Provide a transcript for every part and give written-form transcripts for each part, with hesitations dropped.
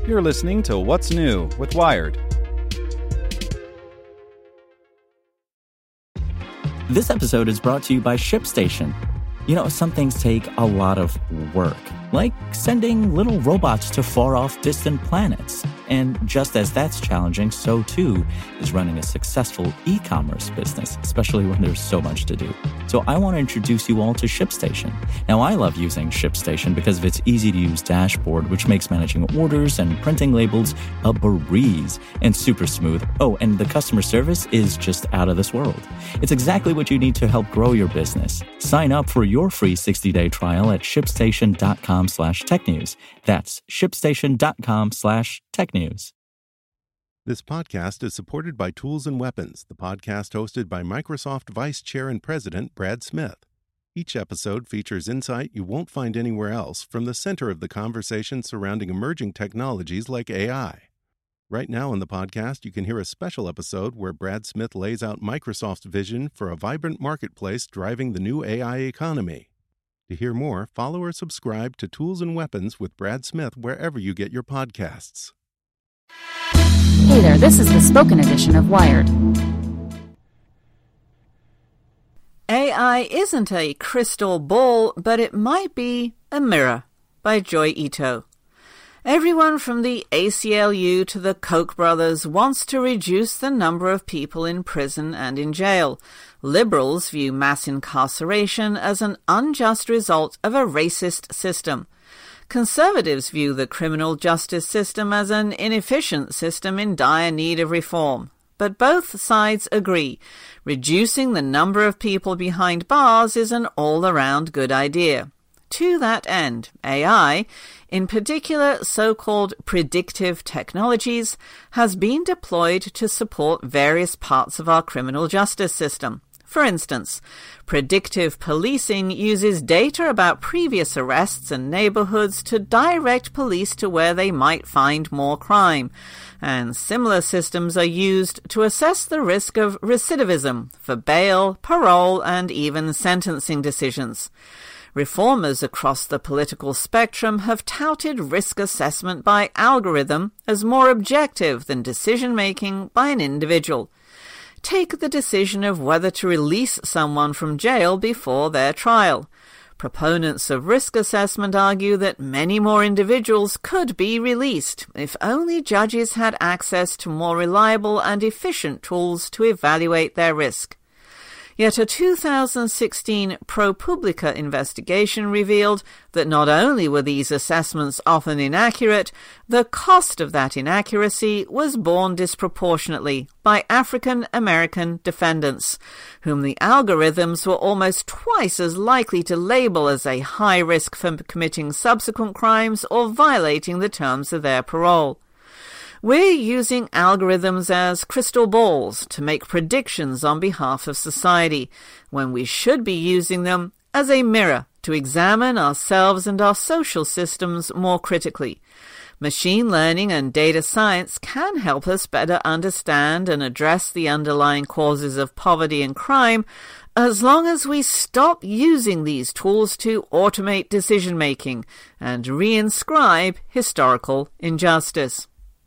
You're listening to What's New with Wired. This episode is brought to you by ShipStation. You know, some things take a lot of work, like sending little robots to far-off distant planets. And just as that's challenging, so too is running a successful e-commerce business, especially when there's so much to do. So I want to introduce you all to ShipStation. Now, I love using ShipStation because of its easy-to-use dashboard, which makes managing orders and printing labels a breeze and super smooth. Oh, and the customer service is just out of this world. It's exactly what you need to help grow your business. Sign up for your free 60-day trial at shipstation.com/technews. That's shipstation.com/technews. This podcast is supported by Tools and Weapons, the podcast hosted by Microsoft Vice Chair and President Brad Smith. Each episode features insight you won't find anywhere else from the center of the conversation surrounding emerging technologies like AI. Right now on the podcast, you can hear a special episode where Brad Smith lays out Microsoft's vision for a vibrant marketplace driving the new AI economy. To hear more, follow or subscribe to Tools and Weapons with Brad Smith wherever you get your podcasts. Hey there, this is the spoken edition of Wired. AI isn't a crystal ball, but it might be a mirror, by Joy Ito. Everyone from the ACLU to the Koch brothers wants to reduce the number of people in prison and in jail. Liberals view mass incarceration as an unjust result of a racist system. Conservatives view the criminal justice system as an inefficient system in dire need of reform. But both sides agree, reducing the number of people behind bars is an all-around good idea. To that end, AI, in particular so-called predictive technologies, has been deployed to support various parts of our criminal justice system. For instance, predictive policing uses data about previous arrests and neighborhoods to direct police to where they might find more crime, and similar systems are used to assess the risk of recidivism for bail, parole, and even sentencing decisions. Reformers across the political spectrum have touted risk assessment by algorithm as more objective than decision-making by an individual. Take the decision of whether to release someone from jail before their trial. Proponents of risk assessment argue that many more individuals could be released if only judges had access to more reliable and efficient tools to evaluate their risk. Yet a 2016 ProPublica investigation revealed that not only were these assessments often inaccurate, the cost of that inaccuracy was borne disproportionately by African American defendants, whom the algorithms were almost twice as likely to label as a high risk for committing subsequent crimes or violating the terms of their parole. We're using algorithms as crystal balls to make predictions on behalf of society, when we should be using them as a mirror to examine ourselves and our social systems more critically. Machine learning and data science can help us better understand and address the underlying causes of poverty and crime, as long as we stop using these tools to automate decision-making and reinscribe historical injustice.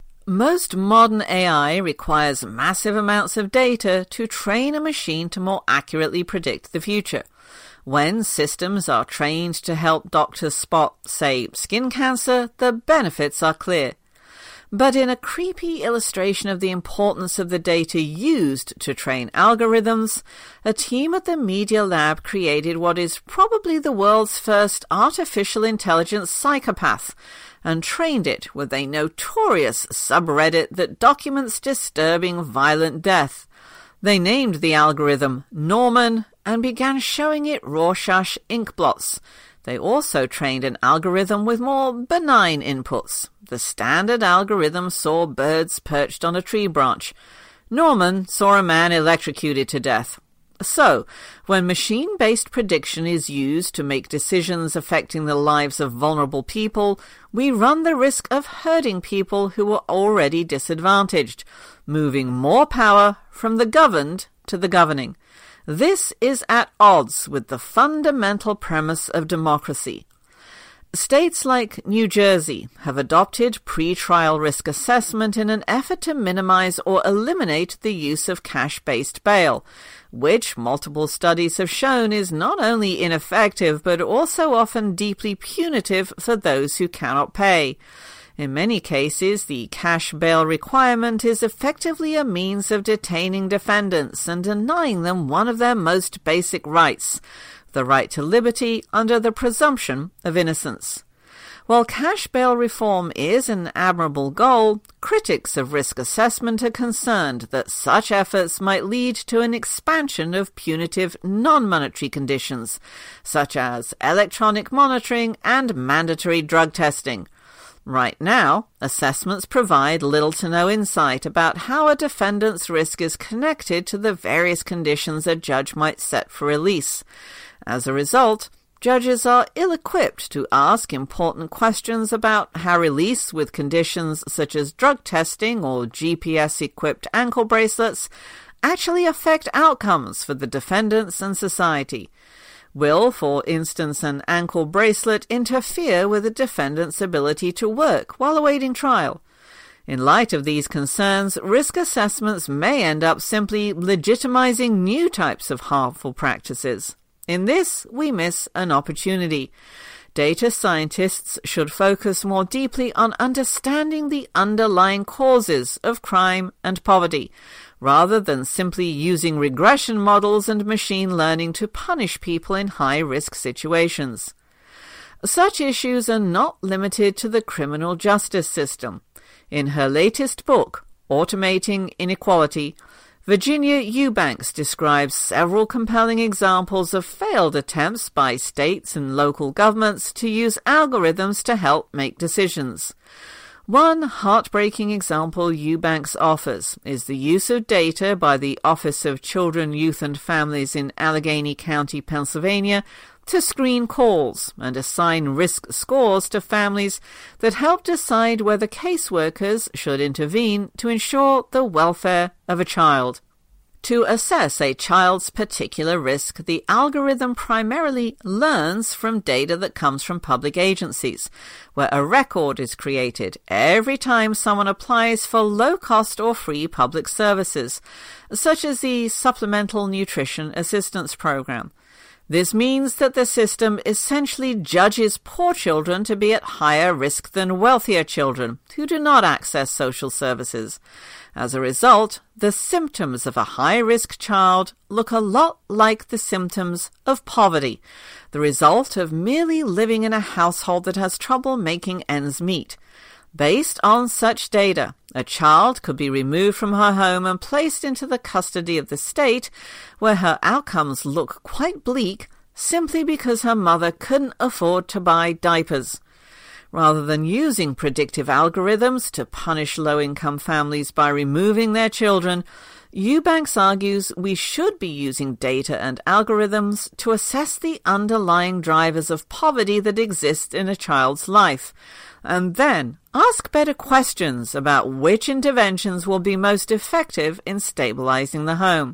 Most modern AI requires massive amounts of data to train a machine to more accurately predict the future. When systems are trained to help doctors spot, say, skin cancer, the benefits are clear. But in a creepy illustration of the importance of the data used to train algorithms, a team at the Media Lab created what is probably the world's first artificial intelligence psychopath, and trained it with a notorious subreddit that documents disturbing violent death. They named the algorithm Norman and began showing it Rorschach ink blots. They also trained an algorithm with more benign inputs. The standard algorithm saw birds perched on a tree branch. Norman saw a man electrocuted to death. So, when machine-based prediction is used to make decisions affecting the lives of vulnerable people, we run the risk of hurting people who are already disadvantaged, moving more power from the governed to the governing. This is at odds with the fundamental premise of democracy. States like New Jersey have adopted pre-trial risk assessment in an effort to minimize or eliminate the use of cash-based bail, which multiple studies have shown is not only ineffective but also often deeply punitive for those who cannot pay. In many cases, the cash bail requirement is effectively a means of detaining defendants and denying them one of their most basic rights, the right to liberty under the presumption of innocence. While cash bail reform is an admirable goal, critics of risk assessment are concerned that such efforts might lead to an expansion of punitive non-monetary conditions, such as electronic monitoring and mandatory drug testing. Right now, assessments provide little to no insight about how a defendant's risk is connected to the various conditions a judge might set for release. As a result, judges are ill-equipped to ask important questions about how release with conditions such as drug testing or GPS-equipped ankle bracelets actually affect outcomes for the defendants and society. Will, for instance, an ankle bracelet interfere with a defendant's ability to work while awaiting trial? In light of these concerns, risk assessments may end up simply legitimizing new types of harmful practices. In this, we miss an opportunity. Data scientists should focus more deeply on understanding the underlying causes of crime and poverty, rather than simply using regression models and machine learning to punish people in high-risk situations. Such issues are not limited to the criminal justice system. In her latest book, Automating Inequality, Virginia Eubanks describes several compelling examples of failed attempts by states and local governments to use algorithms to help make decisions. One heartbreaking example Eubanks offers is the use of data by the Office of Children, Youth and Families in Allegheny County, Pennsylvania, to screen calls and assign risk scores to families that help decide whether caseworkers should intervene to ensure the welfare of a child. To assess a child's particular risk, the algorithm primarily learns from data that comes from public agencies, where a record is created every time someone applies for low-cost or free public services, such as the Supplemental Nutrition Assistance Program. This means that the system essentially judges poor children to be at higher risk than wealthier children who do not access social services. As a result, the symptoms of a high-risk child look a lot like the symptoms of poverty, the result of merely living in a household that has trouble making ends meet. Based on such data, a child could be removed from her home and placed into the custody of the state, where her outcomes look quite bleak simply because her mother couldn't afford to buy diapers. Rather than using predictive algorithms to punish low-income families by removing their children, Eubanks argues we should be using data and algorithms to assess the underlying drivers of poverty that exist in a child's life, and then ask better questions about which interventions will be most effective in stabilizing the home.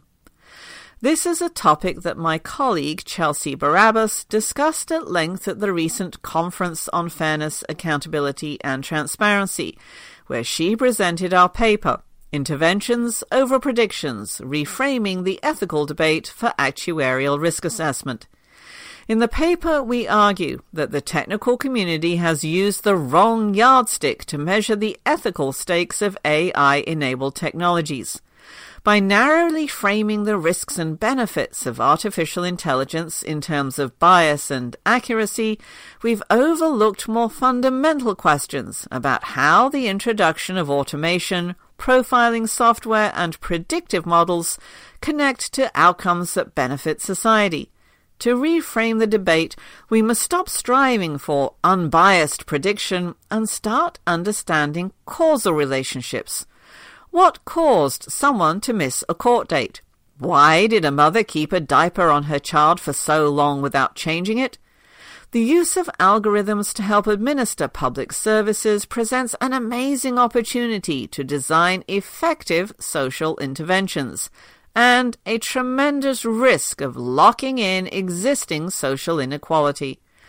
This is a topic that my colleague Chelsea Barabbas discussed at length at the recent Conference on Fairness, Accountability and Transparency, where she presented our paper, Interventions over Predictions, Reframing the Ethical Debate for Actuarial Risk Assessment. In the paper, we argue that the technical community has used the wrong yardstick to measure the ethical stakes of AI-enabled technologies. By narrowly framing the risks and benefits of artificial intelligence in terms of bias and accuracy, we've overlooked more fundamental questions about how the introduction of automation, profiling software, and predictive models connect to outcomes that benefit society. To reframe the debate, we must stop striving for unbiased prediction and start understanding causal relationships. What caused someone to miss a court date? Why did a mother keep a diaper on her child for so long without changing it? The use of algorithms to help administer public services presents an amazing opportunity to design effective social interventions, and a tremendous risk of locking in existing social inequality.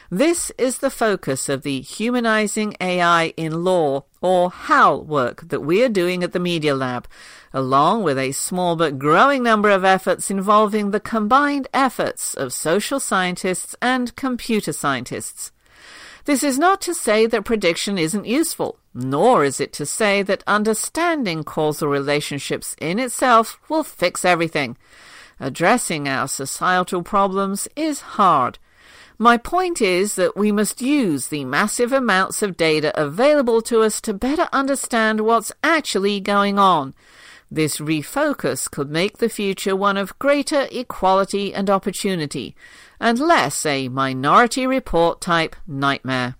This is the focus of the Humanizing AI in Law, or HAL work that we are doing at the Media Lab, along with a small but growing number of efforts involving the combined efforts of social scientists and computer scientists. This is not to say that prediction isn't useful, nor is it to say that understanding causal relationships in itself will fix everything. Addressing our societal problems is hard. My point is that we must use the massive amounts of data available to us to better understand what's actually going on. This refocus could make the future one of greater equality and opportunity, and less a Minority Report type nightmare.